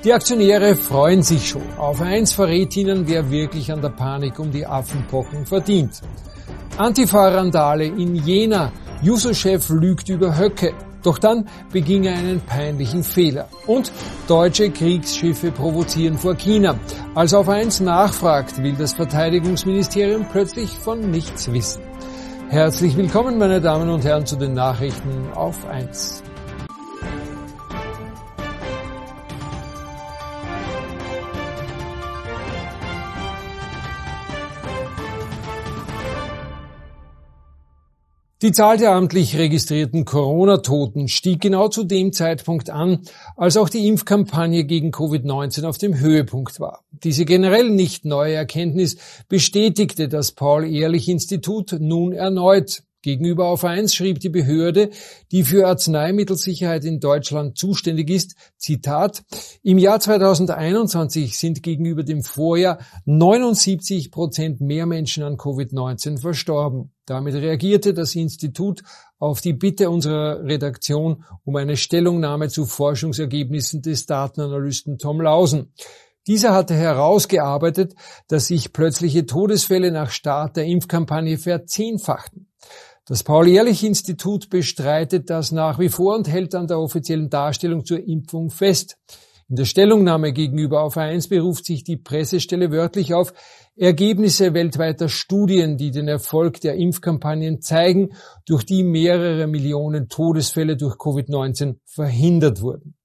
Die Aktionäre freuen sich schon. Auf eins verrät ihnen, wer wirklich an der Panik um die Affenpocken verdient. Antifa-Randale in Jena. Juso-Chef lügt über Höcke. Doch dann beging er einen peinlichen Fehler. Und deutsche Kriegsschiffe provozieren vor China. Als auf eins nachfragt, will das Verteidigungsministerium plötzlich von nichts wissen. Herzlich willkommen, meine Damen und Herren, zu den Nachrichten auf eins. Die Zahl der amtlich registrierten Corona-Toten stieg genau zu dem Zeitpunkt an, als auch die Impfkampagne gegen Covid-19 auf dem Höhepunkt war. Diese generell nicht neue Erkenntnis bestätigte das Paul-Ehrlich-Institut nun erneut. Gegenüber auf eins schrieb die Behörde, die für Arzneimittelsicherheit in Deutschland zuständig ist, Zitat, im Jahr 2021 sind gegenüber dem Vorjahr 79% mehr Menschen an Covid-19 verstorben. Damit reagierte das Institut auf die Bitte unserer Redaktion um eine Stellungnahme zu Forschungsergebnissen des Datenanalysten Tom Lausen. Dieser hatte herausgearbeitet, dass sich plötzliche Todesfälle nach Start der Impfkampagne verzehnfachten. Das Paul-Ehrlich-Institut bestreitet das nach wie vor und hält an der offiziellen Darstellung zur Impfung fest. In der Stellungnahme gegenüber auf eins beruft sich die Pressestelle wörtlich auf Ergebnisse weltweiter Studien, die den Erfolg der Impfkampagnen zeigen, durch die mehrere Millionen Todesfälle durch Covid-19 verhindert wurden.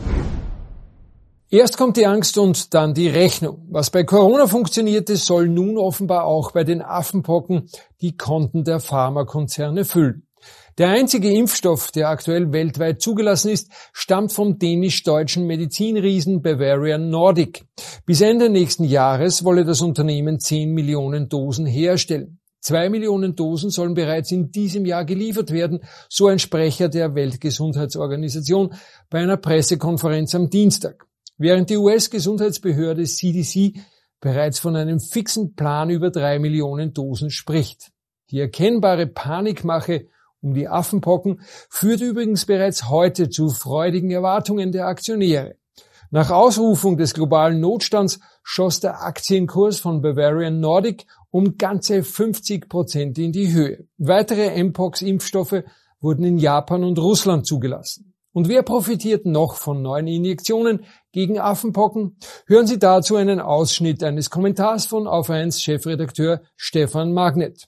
Erst kommt die Angst und dann die Rechnung. Was bei Corona funktionierte, soll nun offenbar auch bei den Affenpocken die Konten der Pharmakonzerne füllen. Der einzige Impfstoff, der aktuell weltweit zugelassen ist, stammt vom dänisch-deutschen Medizinriesen Bavarian Nordic. Bis Ende nächsten Jahres wolle das Unternehmen 10 Millionen Dosen herstellen. 2 Millionen Dosen sollen bereits in diesem Jahr geliefert werden, so ein Sprecher der Weltgesundheitsorganisation bei einer Pressekonferenz am Dienstag. Während die US-Gesundheitsbehörde CDC bereits von einem fixen Plan über 3 Millionen Dosen spricht. Die erkennbare Panikmache um die Affenpocken führt übrigens bereits heute zu freudigen Erwartungen der Aktionäre. Nach Ausrufung des globalen Notstands schoss der Aktienkurs von Bavarian Nordic um ganze 50% in die Höhe. Weitere Mpox-Impfstoffe wurden in Japan und Russland zugelassen. Und wer profitiert noch von neuen Injektionen gegen Affenpocken? Hören Sie dazu einen Ausschnitt eines Kommentars von auf eins Chefredakteur Stefan Magnet.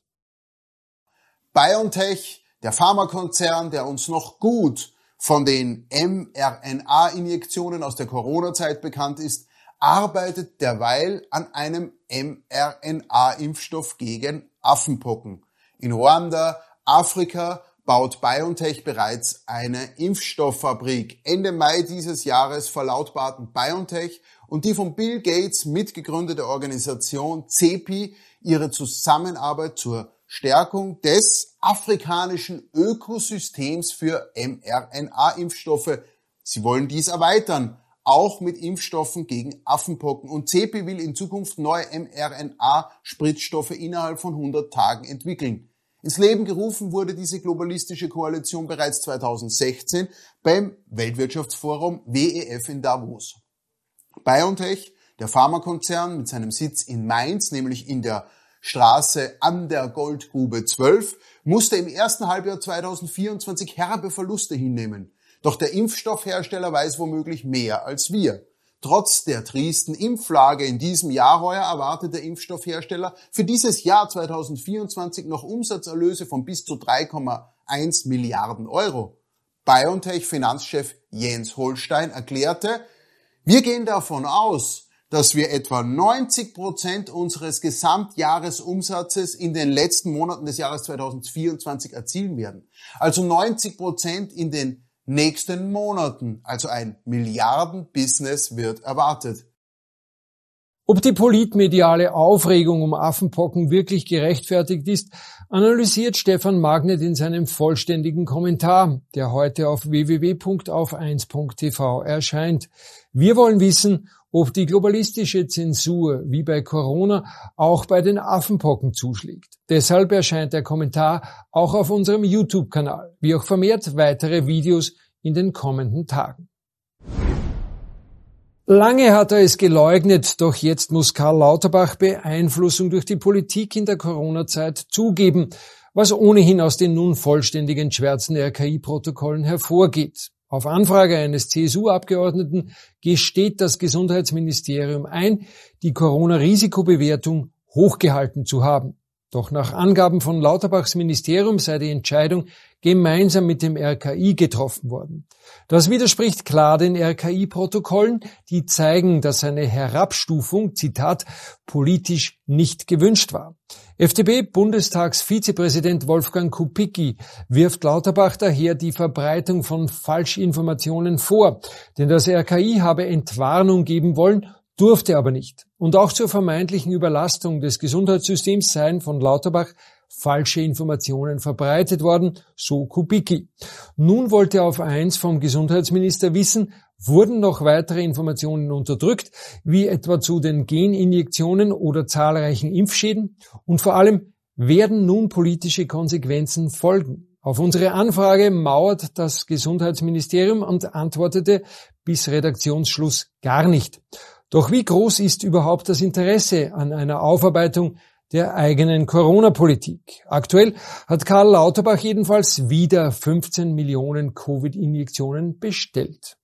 BioNTech, der Pharmakonzern, der uns noch gut von den mRNA-Injektionen aus der Corona-Zeit bekannt ist, arbeitet derweil an einem mRNA-Impfstoff gegen Affenpocken. In Ruanda, Afrika, baut BioNTech bereits eine Impfstofffabrik. Ende Mai dieses Jahres verlautbarten BioNTech und die von Bill Gates mitgegründete Organisation CEPI ihre Zusammenarbeit zur Stärkung des afrikanischen Ökosystems für mRNA-Impfstoffe. Sie wollen dies erweitern, auch mit Impfstoffen gegen Affenpocken. Und CEPI will in Zukunft neue mRNA-Spritzstoffe innerhalb von 100 Tagen entwickeln. Ins Leben gerufen wurde diese globalistische Koalition bereits 2016 beim Weltwirtschaftsforum WEF in Davos. BioNTech, der Pharmakonzern mit seinem Sitz in Mainz, nämlich in der Straße an der Goldgrube 12, musste im ersten Halbjahr 2024 herbe Verluste hinnehmen. Doch der Impfstoffhersteller weiß womöglich mehr als wir. Trotz der triesten Impflage in diesem Jahr heuer erwartet der Impfstoffhersteller für dieses Jahr 2024 noch Umsatzerlöse von bis zu 3,1 Milliarden Euro. BioNTech-Finanzchef Jens Holstein erklärte, wir gehen davon aus, dass wir etwa 90% unseres Gesamtjahresumsatzes in den letzten Monaten des Jahres 2024 erzielen werden. Also 90% in den nächsten Monaten, also ein Milliarden-Business wird erwartet. Ob die politmediale Aufregung um Affenpocken wirklich gerechtfertigt ist, analysiert Stefan Magnet in seinem vollständigen Kommentar, der heute auf www.auf1.tv erscheint. Wir wollen wissen, ob die globalistische Zensur wie bei Corona auch bei den Affenpocken zuschlägt. Deshalb erscheint der Kommentar auch auf unserem YouTube-Kanal, wie auch vermehrt weitere Videos in den kommenden Tagen. Lange hat er es geleugnet, doch jetzt muss Karl Lauterbach Beeinflussung durch die Politik in der Corona-Zeit zugeben, was ohnehin aus den nun vollständig entschwärzten RKI-Protokollen hervorgeht. Auf Anfrage eines CSU-Abgeordneten gesteht das Gesundheitsministerium ein, die Corona-Risikobewertung hochgehalten zu haben. Doch nach Angaben von Lauterbachs Ministerium sei die Entscheidung gemeinsam mit dem RKI getroffen worden. Das widerspricht klar den RKI-Protokollen, die zeigen, dass eine Herabstufung, Zitat, politisch nicht gewünscht war. FDP-Bundestagsvizepräsident Wolfgang Kubicki wirft Lauterbach daher die Verbreitung von Falschinformationen vor, denn das RKI habe Entwarnung geben wollen, durfte aber nicht. Und auch zur vermeintlichen Überlastung des Gesundheitssystems seien von Lauterbach falsche Informationen verbreitet worden, so Kubicki. Nun wollte er auf eins vom Gesundheitsminister wissen, wurden noch weitere Informationen unterdrückt, wie etwa zu den Geninjektionen oder zahlreichen Impfschäden? Und vor allem, werden nun politische Konsequenzen folgen? Auf unsere Anfrage mauert das Gesundheitsministerium und antwortete bis Redaktionsschluss gar nicht. Doch wie groß ist überhaupt das Interesse an einer Aufarbeitung der eigenen Corona-Politik? Aktuell hat Karl Lauterbach jedenfalls wieder 15 Millionen Covid-Injektionen bestellt.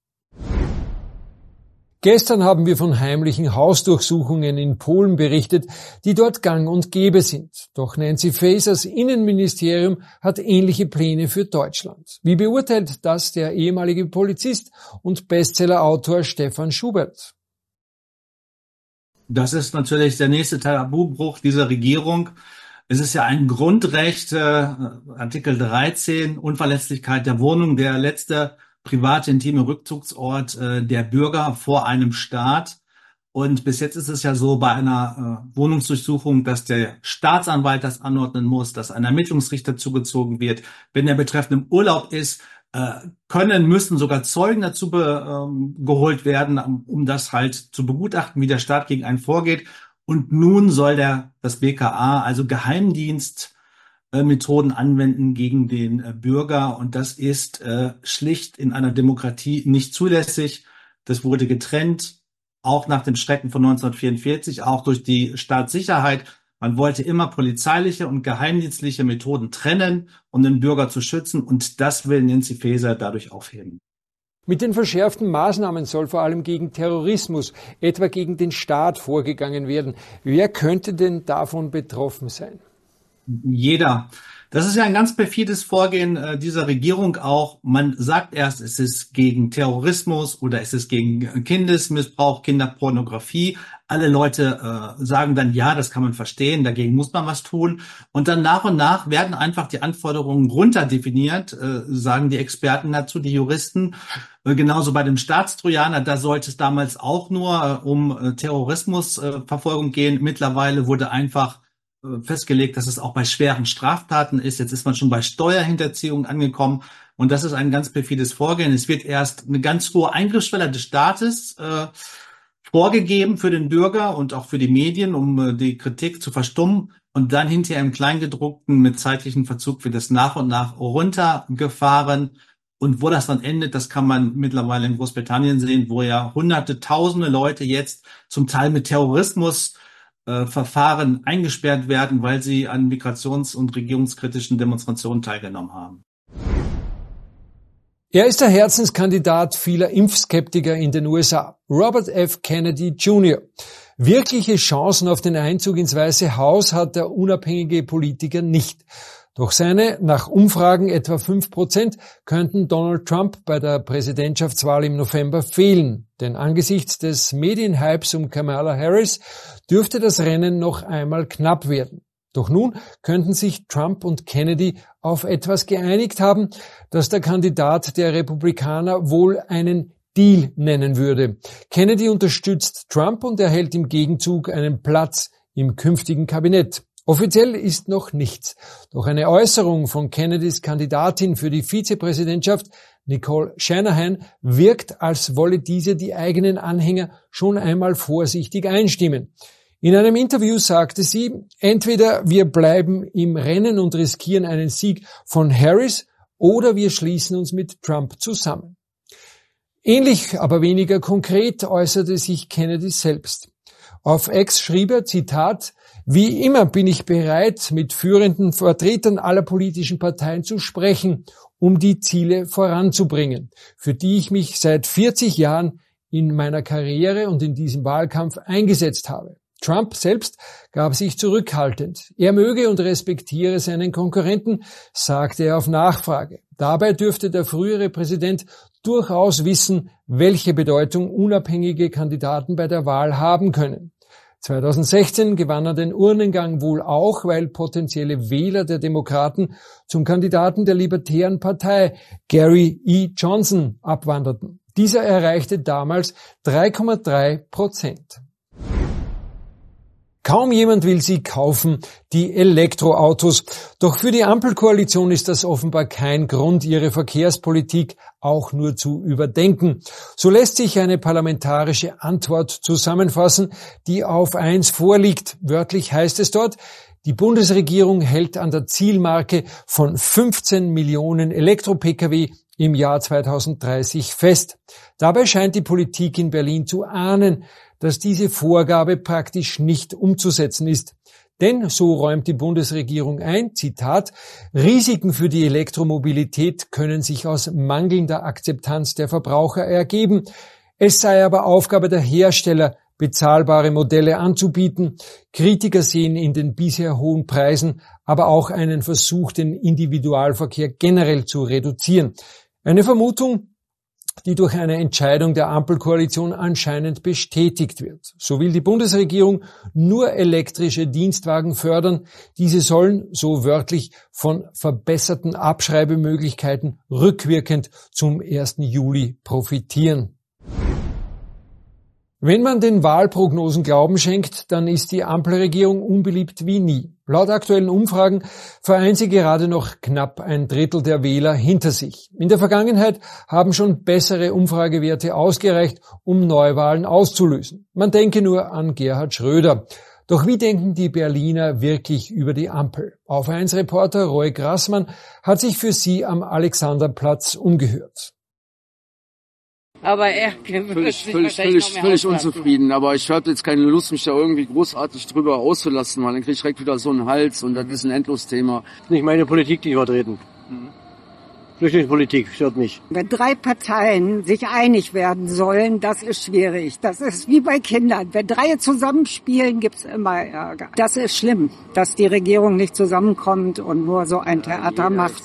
Gestern haben wir von heimlichen Hausdurchsuchungen in Polen berichtet, die dort gang und gäbe sind. Doch Nancy Fasers Innenministerium hat ähnliche Pläne für Deutschland. Wie beurteilt das der ehemalige Polizist und Bestsellerautor Stefan Schubert? Das ist natürlich der nächste Tabubruch dieser Regierung. Es ist ja ein Grundrecht, Artikel 13, Unverletzlichkeit der Wohnung, der letzte private, intime Rückzugsort der Bürger vor einem Staat. Und bis jetzt ist es ja so bei einer Wohnungsdurchsuchung, dass der Staatsanwalt das anordnen muss, dass ein Ermittlungsrichter zugezogen wird. Wenn der Betreffende im Urlaub ist, müssen sogar Zeugen dazu geholt werden, um das halt zu begutachten, wie der Staat gegen einen vorgeht. Und nun soll das BKA also Geheimdienstmethoden anwenden gegen den Bürger. Und das ist schlicht in einer Demokratie nicht zulässig. Das wurde getrennt, auch nach dem Schrecken von 1944, auch durch die Staatssicherheit. Man wollte immer polizeiliche und geheimdienstliche Methoden trennen, um den Bürger zu schützen, und das will Nancy Faeser dadurch aufheben. Mit den verschärften Maßnahmen soll vor allem gegen Terrorismus, etwa gegen den Staat, vorgegangen werden. Wer könnte denn davon betroffen sein? Jeder. Das ist ja ein ganz perfides Vorgehen dieser Regierung auch. Man sagt erst, es ist gegen Terrorismus oder es ist gegen Kindesmissbrauch, Kinderpornografie. Alle Leute sagen dann, ja, das kann man verstehen, dagegen muss man was tun. Und dann nach und nach werden einfach die Anforderungen runterdefiniert, sagen die Experten dazu, die Juristen. Genauso bei dem Staatstrojaner, da sollte es damals auch nur um Terrorismusverfolgung gehen. Mittlerweile wurde einfach festgelegt, dass es auch bei schweren Straftaten ist. Jetzt ist man schon bei Steuerhinterziehung angekommen. Und das ist ein ganz perfides Vorgehen. Es wird erst eine ganz hohe Eingriffsschwelle des Staates vorgegeben für den Bürger und auch für die Medien, um die Kritik zu verstummen. Und dann hinterher im Kleingedruckten mit zeitlichem Verzug wird es nach und nach runtergefahren. Und wo das dann endet, das kann man mittlerweile in Großbritannien sehen, wo ja Hunderte, Tausende Leute jetzt zum Teil mit Terrorismusverfahren eingesperrt werden, weil sie an migrations- und regierungskritischen Demonstrationen teilgenommen haben. Er ist der Herzenskandidat vieler Impfskeptiker in den USA, Robert F. Kennedy Jr. Wirkliche Chancen auf den Einzug ins Weiße Haus hat der unabhängige Politiker nicht. Doch seine, nach Umfragen etwa 5%, könnten Donald Trump bei der Präsidentschaftswahl im November fehlen. Denn angesichts des Medienhypes um Kamala Harris dürfte das Rennen noch einmal knapp werden. Doch nun könnten sich Trump und Kennedy auf etwas geeinigt haben, das der Kandidat der Republikaner wohl einen Deal nennen würde. Kennedy unterstützt Trump und erhält im Gegenzug einen Platz im künftigen Kabinett. Offiziell ist noch nichts. Doch eine Äußerung von Kennedys Kandidatin für die Vizepräsidentschaft, Nicole Shanahan, wirkt, als wolle diese die eigenen Anhänger schon einmal vorsichtig einstimmen. In einem Interview sagte sie, entweder wir bleiben im Rennen und riskieren einen Sieg von Harris oder wir schließen uns mit Trump zusammen. Ähnlich, aber weniger konkret äußerte sich Kennedy selbst. Auf X schrieb er, Zitat, wie immer bin ich bereit, mit führenden Vertretern aller politischen Parteien zu sprechen, um die Ziele voranzubringen, für die ich mich seit 40 Jahren in meiner Karriere und in diesem Wahlkampf eingesetzt habe. Trump selbst gab sich zurückhaltend. Er möge und respektiere seinen Konkurrenten, sagte er auf Nachfrage. Dabei dürfte der frühere Präsident durchaus wissen, welche Bedeutung unabhängige Kandidaten bei der Wahl haben können. 2016 gewann er den Urnengang wohl auch, weil potenzielle Wähler der Demokraten zum Kandidaten der Libertären Partei, Gary E. Johnson, abwanderten. Dieser erreichte damals 3,3%. Kaum jemand will sie kaufen, die Elektroautos. Doch für die Ampelkoalition ist das offenbar kein Grund, ihre Verkehrspolitik auch nur zu überdenken. So lässt sich eine parlamentarische Antwort zusammenfassen, die auf 1 vorliegt. Wörtlich heißt es dort, die Bundesregierung hält an der Zielmarke von 15 Millionen Elektro-Pkw im Jahr 2030 fest. Dabei scheint die Politik in Berlin zu ahnen, dass diese Vorgabe praktisch nicht umzusetzen ist. Denn, so räumt die Bundesregierung ein, Zitat, Risiken für die Elektromobilität können sich aus mangelnder Akzeptanz der Verbraucher ergeben. Es sei aber Aufgabe der Hersteller, bezahlbare Modelle anzubieten. Kritiker sehen in den bisher hohen Preisen aber auch einen Versuch, den Individualverkehr generell zu reduzieren. Eine Vermutung, die durch eine Entscheidung der Ampelkoalition anscheinend bestätigt wird. So will die Bundesregierung nur elektrische Dienstwagen fördern. Diese sollen, so wörtlich, von verbesserten Abschreibemöglichkeiten rückwirkend zum 1. Juli profitieren. Wenn man den Wahlprognosen Glauben schenkt, dann ist die Ampelregierung unbeliebt wie nie. Laut aktuellen Umfragen vereint sie gerade noch knapp 1/3 der Wähler hinter sich. In der Vergangenheit haben schon bessere Umfragewerte ausgereicht, um Neuwahlen auszulösen. Man denke nur an Gerhard Schröder. Doch wie denken die Berliner wirklich über die Ampel? Auf 1-Reporter Roy Grassmann hat sich für sie am Alexanderplatz umgehört. Aber er völlig unzufrieden. Aber ich habe jetzt keine Lust, mich da irgendwie großartig drüber auszulassen, weil dann kriege ich direkt wieder so einen Hals und das ist ein Endlosthema. Nicht meine Politik, die vertreten. Flüchtlingspolitik stört mich. Wenn 3 Parteien sich einig werden sollen, das ist schwierig. Das ist wie bei Kindern. Wenn 3 zusammenspielen, gibt's immer Ärger. Das ist schlimm, dass die Regierung nicht zusammenkommt und nur so ein Theater macht.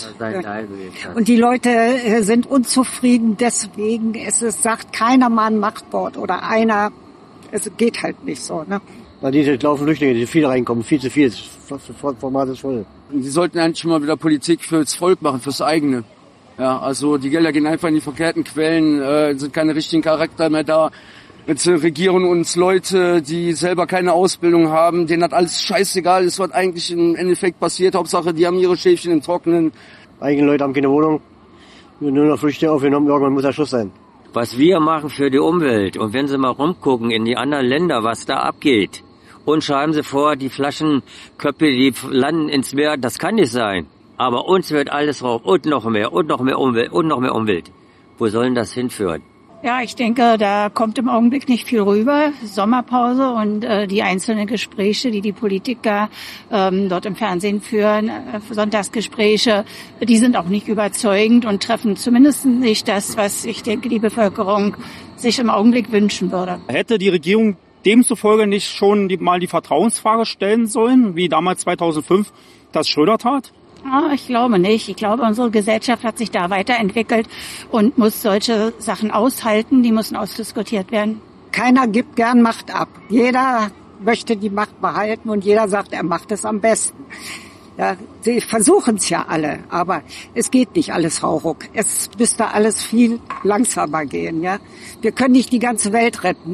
Und die Leute sind unzufrieden. Deswegen sagt keiner mal ein Machtwort oder einer. Es geht halt nicht so, ne? Weil diese laufen Flüchtlinge, die viel reinkommen, viel zu viel. Das Format ist voll. Sie sollten eigentlich mal wieder Politik fürs Volk machen, fürs eigene. Ja, also die Gelder gehen einfach in die verkehrten Quellen, sind keine richtigen Charakter mehr da. Jetzt regieren uns Leute, die selber keine Ausbildung haben, denen hat alles scheißegal ist, was eigentlich im Endeffekt passiert. Hauptsache, die haben ihre Schäfchen im Trockenen. Eigene Leute haben keine Wohnung, nur noch Flüchtlinge aufgenommen, irgendwann muss der Schluss sein. Was wir machen für die Umwelt und wenn Sie mal rumgucken in die anderen Länder, was da abgeht, und schreiben Sie vor, die Flaschenköpfe, die landen ins Meer, das kann nicht sein. Aber uns wird alles drauf und noch mehr Umwelt und noch mehr Umwelt. Wo soll denn das hinführen? Ja, ich denke, da kommt im Augenblick nicht viel rüber. Sommerpause und die einzelnen Gespräche, die Politiker dort im Fernsehen führen, Sonntagsgespräche, die sind auch nicht überzeugend und treffen zumindest nicht das, was ich denke, die Bevölkerung sich im Augenblick wünschen würde. Hätte die Regierung demzufolge nicht schon mal die Vertrauensfrage stellen sollen, wie damals 2005 das Schröder tat? Ich glaube nicht. Ich glaube, unsere Gesellschaft hat sich da weiterentwickelt und muss solche Sachen aushalten. Die müssen ausdiskutiert werden. Keiner gibt gern Macht ab. Jeder möchte die Macht behalten und jeder sagt, er macht es am besten. Ja, sie versuchen es ja alle, aber es geht nicht alles hauruck. Es müsste alles viel langsamer gehen. Ja, wir können nicht die ganze Welt retten.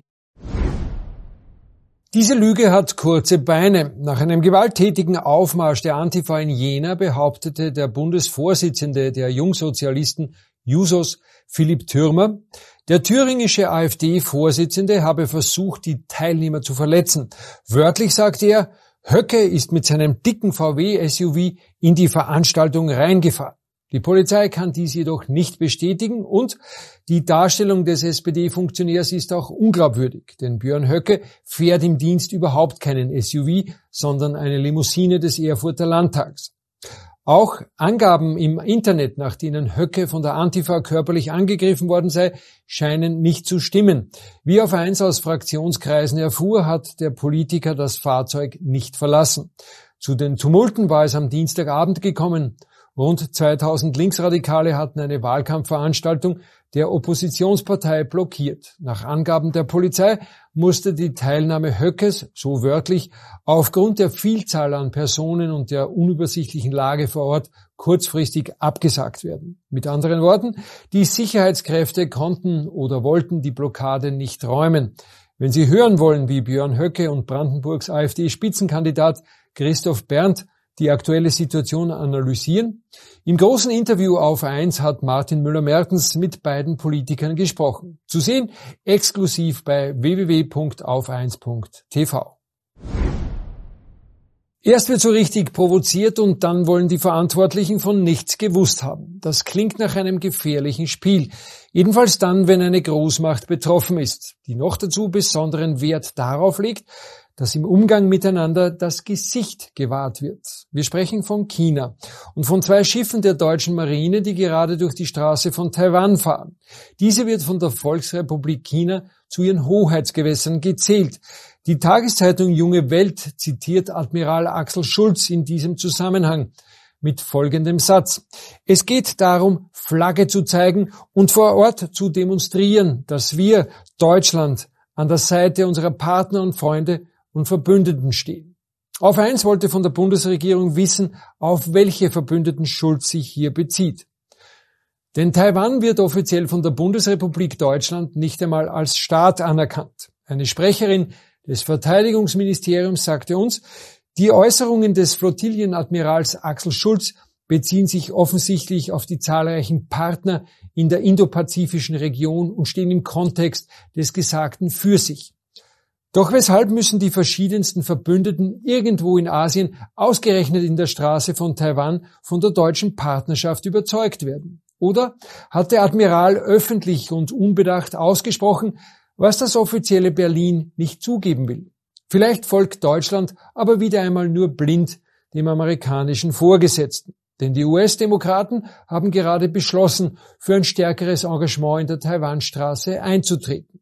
Diese Lüge hat kurze Beine. Nach einem gewalttätigen Aufmarsch der Antifa in Jena behauptete der Bundesvorsitzende der Jungsozialisten Jusos, Philipp Thürmer, der thüringische AfD-Vorsitzende habe versucht, die Teilnehmer zu verletzen. Wörtlich sagte er, Höcke ist mit seinem dicken VW-SUV in die Veranstaltung reingefahren. Die Polizei kann dies jedoch nicht bestätigen und die Darstellung des SPD-Funktionärs ist auch unglaubwürdig, denn Björn Höcke fährt im Dienst überhaupt keinen SUV, sondern eine Limousine des Erfurter Landtags. Auch Angaben im Internet, nach denen Höcke von der Antifa körperlich angegriffen worden sei, scheinen nicht zu stimmen. Wie auf 1 aus Fraktionskreisen erfuhr, hat der Politiker das Fahrzeug nicht verlassen. Zu den Tumulten war es am Dienstagabend gekommen. Rund 2000 Linksradikale hatten eine Wahlkampfveranstaltung der Oppositionspartei blockiert. Nach Angaben der Polizei musste die Teilnahme Höckes, so wörtlich, aufgrund der Vielzahl an Personen und der unübersichtlichen Lage vor Ort kurzfristig abgesagt werden. Mit anderen Worten, die Sicherheitskräfte konnten oder wollten die Blockade nicht räumen. Wenn Sie hören wollen, wie Björn Höcke und Brandenburgs AfD-Spitzenkandidat Christoph Berndt die aktuelle Situation analysieren. Im großen Interview auf 1 hat Martin Müller-Mertens mit beiden Politikern gesprochen. Zu sehen exklusiv bei www.auf1.tv. Erst wird so richtig provoziert und dann wollen die Verantwortlichen von nichts gewusst haben. Das klingt nach einem gefährlichen Spiel. Jedenfalls dann, wenn eine Großmacht betroffen ist, die noch dazu besonderen Wert darauf legt, dass im Umgang miteinander das Gesicht gewahrt wird. Wir sprechen von China und von 2 Schiffen der deutschen Marine, die gerade durch die Straße von Taiwan fahren. Diese wird von der Volksrepublik China zu ihren Hoheitsgewässern gezählt. Die Tageszeitung Junge Welt zitiert Admiral Axel Schulz in diesem Zusammenhang mit folgendem Satz: Es geht darum, Flagge zu zeigen und vor Ort zu demonstrieren, dass wir, Deutschland, an der Seite unserer Partner und Freunde und Verbündeten stehen. Auf 1 wollte von der Bundesregierung wissen, auf welche Verbündeten Schulz sich hier bezieht. Denn Taiwan wird offiziell von der Bundesrepublik Deutschland nicht einmal als Staat anerkannt. Eine Sprecherin des Verteidigungsministeriums sagte uns, die Äußerungen des Flottillenadmirals Axel Schulz beziehen sich offensichtlich auf die zahlreichen Partner in der indopazifischen Region und stehen im Kontext des Gesagten für sich. Doch weshalb müssen die verschiedensten Verbündeten irgendwo in Asien, ausgerechnet in der Straße von Taiwan, von der deutschen Partnerschaft überzeugt werden? Oder hat der Admiral öffentlich und unbedacht ausgesprochen, was das offizielle Berlin nicht zugeben will? Vielleicht folgt Deutschland aber wieder einmal nur blind dem amerikanischen Vorgesetzten. Denn die US-Demokraten haben gerade beschlossen, für ein stärkeres Engagement in der Taiwanstraße einzutreten.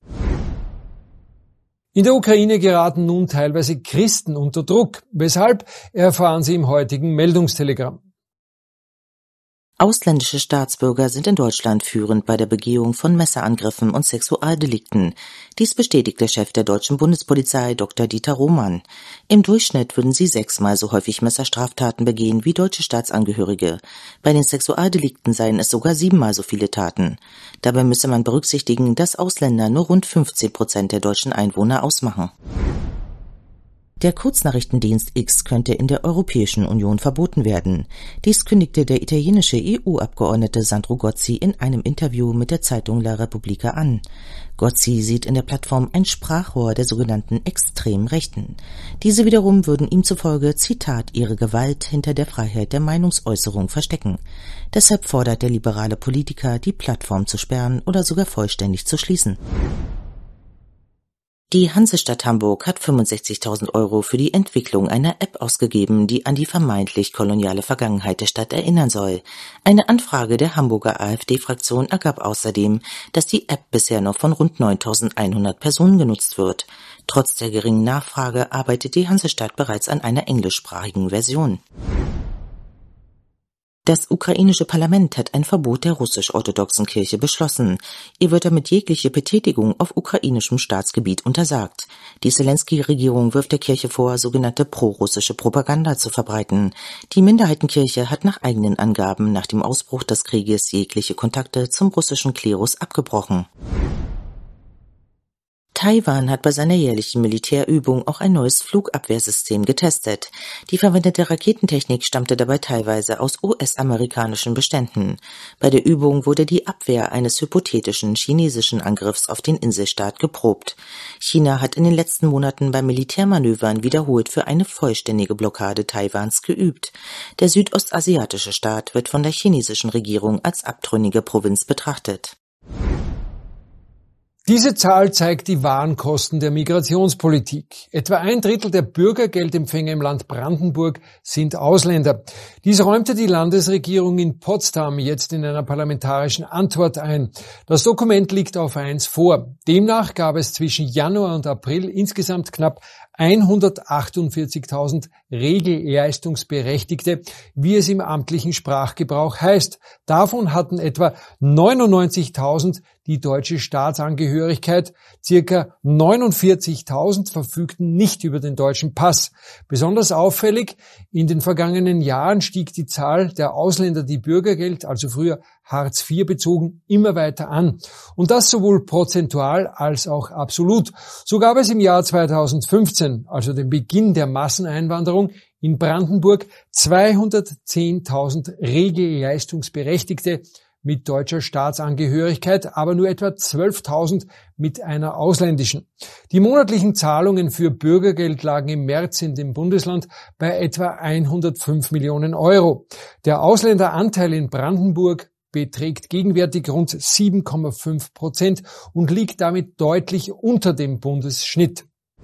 In der Ukraine geraten nun teilweise Christen unter Druck. Weshalb, erfahren Sie im heutigen Meldungstelegramm. Ausländische Staatsbürger sind in Deutschland führend bei der Begehung von Messerangriffen und Sexualdelikten. Dies bestätigt der Chef der deutschen Bundespolizei, Dr. Dieter Roman. Im Durchschnitt würden sie 6-mal so häufig Messerstraftaten begehen wie deutsche Staatsangehörige. Bei den Sexualdelikten seien es sogar 7-mal so viele Taten. Dabei müsse man berücksichtigen, dass Ausländer nur rund 15% der deutschen Einwohner ausmachen. Der Kurznachrichtendienst X könnte in der Europäischen Union verboten werden. Dies kündigte der italienische EU-Abgeordnete Sandro Gozzi in einem Interview mit der Zeitung La Repubblica an. Gozzi sieht in der Plattform ein Sprachrohr der sogenannten extremen Rechten. Diese wiederum würden ihm zufolge, Zitat, ihre Gewalt hinter der Freiheit der Meinungsäußerung verstecken. Deshalb fordert der liberale Politiker, die Plattform zu sperren oder sogar vollständig zu schließen. Die Hansestadt Hamburg hat 65.000 € für die Entwicklung einer App ausgegeben, die an die vermeintlich koloniale Vergangenheit der Stadt erinnern soll. Eine Anfrage der Hamburger AfD-Fraktion ergab außerdem, dass die App bisher noch von rund 9.100 Personen genutzt wird. Trotz der geringen Nachfrage arbeitet die Hansestadt bereits an einer englischsprachigen Version. Das ukrainische Parlament hat ein Verbot der russisch-orthodoxen Kirche beschlossen. Ihr wird damit jegliche Betätigung auf ukrainischem Staatsgebiet untersagt. Die Selensky-Regierung wirft der Kirche vor, sogenannte pro-russische Propaganda zu verbreiten. Die Minderheitenkirche hat nach eigenen Angaben nach dem Ausbruch des Krieges jegliche Kontakte zum russischen Klerus abgebrochen. Taiwan hat bei seiner jährlichen Militärübung auch ein neues Flugabwehrsystem getestet. Die verwendete Raketentechnik stammte dabei teilweise aus US-amerikanischen Beständen. Bei der Übung wurde die Abwehr eines hypothetischen chinesischen Angriffs auf den Inselstaat geprobt. China hat in den letzten Monaten bei Militärmanövern wiederholt für eine vollständige Blockade Taiwans geübt. Der südostasiatische Staat wird von der chinesischen Regierung als abtrünnige Provinz betrachtet. Diese Zahl zeigt die wahren Kosten der Migrationspolitik. Etwa 1/3 der Bürgergeldempfänger im Land Brandenburg sind Ausländer. Dies räumte die Landesregierung in Potsdam jetzt in einer parlamentarischen Antwort ein. Das Dokument liegt auf A1 vor. Demnach gab es zwischen Januar und April insgesamt knapp 148.000 Regelleistungsberechtigte, wie es im amtlichen Sprachgebrauch heißt. Davon hatten etwa 99.000 die deutsche Staatsangehörigkeit, circa 49.000 verfügten nicht über den deutschen Pass. Besonders auffällig, in den vergangenen Jahren stieg die Zahl der Ausländer, die Bürgergeld, also früher Hartz IV bezogen, immer weiter an. Und das sowohl prozentual als auch absolut. So gab es im Jahr 2015, also dem Beginn der Masseneinwanderung, in Brandenburg 210.000 Regelleistungsberechtigte mit deutscher Staatsangehörigkeit, aber nur etwa 12.000 mit einer ausländischen. Die monatlichen Zahlungen für Bürgergeld lagen im März in dem Bundesland bei etwa 105 Millionen Euro. Der Ausländeranteil in Brandenburg beträgt gegenwärtig rund 7,5% und liegt damit deutlich unter dem Bundesschnitt.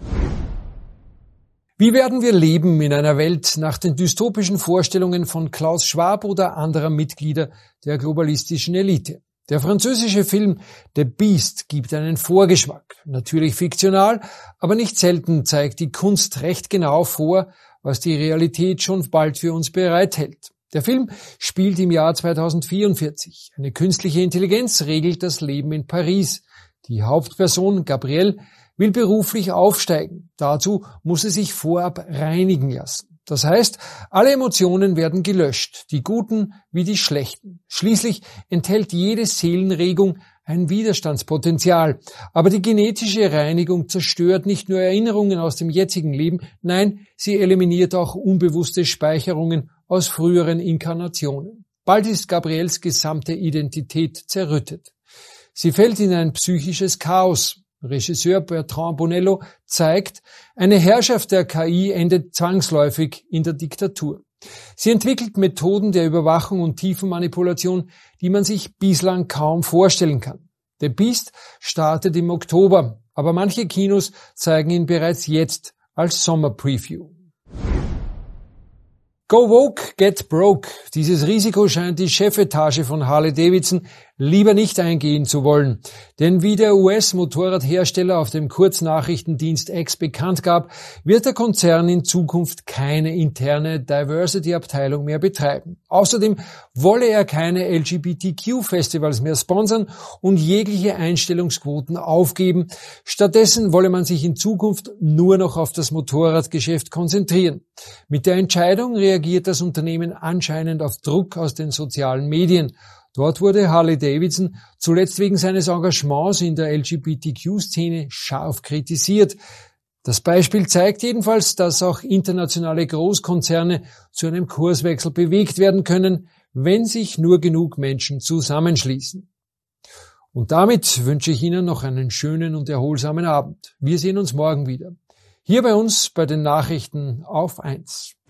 Wie werden wir leben in einer Welt nach den dystopischen Vorstellungen von Klaus Schwab oder anderer Mitglieder der globalistischen Elite? Der französische Film The Beast gibt einen Vorgeschmack. Natürlich fiktional, aber nicht selten zeigt die Kunst recht genau vor, was die Realität schon bald für uns bereithält. Der Film spielt im Jahr 2044. Eine künstliche Intelligenz regelt das Leben in Paris. Die Hauptperson, Gabrielle, will beruflich aufsteigen. Dazu muss sie sich vorab reinigen lassen. Das heißt, alle Emotionen werden gelöscht, die guten wie die schlechten. Schließlich enthält jede Seelenregung ein Widerstandspotenzial. Aber die genetische Reinigung zerstört nicht nur Erinnerungen aus dem jetzigen Leben, nein, sie eliminiert auch unbewusste Speicherungen aus früheren Inkarnationen. Bald ist Gabriels gesamte Identität zerrüttet. Sie fällt in ein psychisches Chaos. Regisseur Bertrand Bonello zeigt, eine Herrschaft der KI endet zwangsläufig in der Diktatur. Sie entwickelt Methoden der Überwachung und Tiefenmanipulation, die man sich bislang kaum vorstellen kann. The Beast startet im Oktober, aber manche Kinos zeigen ihn bereits jetzt als Sommerpreview. Go woke, get broke. Dieses Risiko scheint die Chefetage von Harley-Davidson lieber nicht eingehen zu wollen. Denn wie der US-Motorradhersteller auf dem Kurznachrichtendienst X bekannt gab, wird der Konzern in Zukunft keine interne Diversity-Abteilung mehr betreiben. Außerdem wolle er keine LGBTQ-Festivals mehr sponsern und jegliche Einstellungsquoten aufgeben. Stattdessen wolle man sich in Zukunft nur noch auf das Motorradgeschäft konzentrieren. Mit der Entscheidung reagiert das Unternehmen anscheinend auf Druck aus den sozialen Medien. Dort wurde Harley-Davidson zuletzt wegen seines Engagements in der LGBTQ-Szene scharf kritisiert. Das Beispiel zeigt jedenfalls, dass auch internationale Großkonzerne zu einem Kurswechsel bewegt werden können, wenn sich nur genug Menschen zusammenschließen. Und damit wünsche ich Ihnen noch einen schönen und erholsamen Abend. Wir sehen uns morgen wieder. Hier bei uns bei den Nachrichten auf 1.